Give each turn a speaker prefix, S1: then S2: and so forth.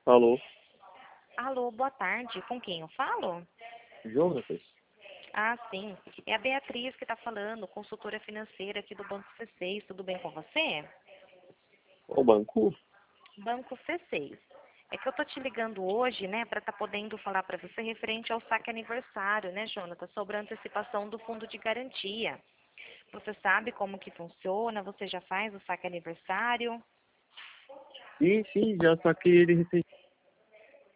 S1: Alô,
S2: Alô, boa tarde. Com quem eu falo?
S1: Jonatas?
S2: Ah, sim. É a Beatriz que está falando, consultora financeira aqui do Banco C6. Tudo bem com você?
S1: O banco?
S2: Banco C6. É que eu tô te ligando hoje, né, para estar podendo falar para você referente ao saque aniversário, né, Jonatas, sobre a antecipação do fundo de garantia. Você sabe como que funciona? Você já faz o saque aniversário?
S1: Sim, já saquei ele recentemente.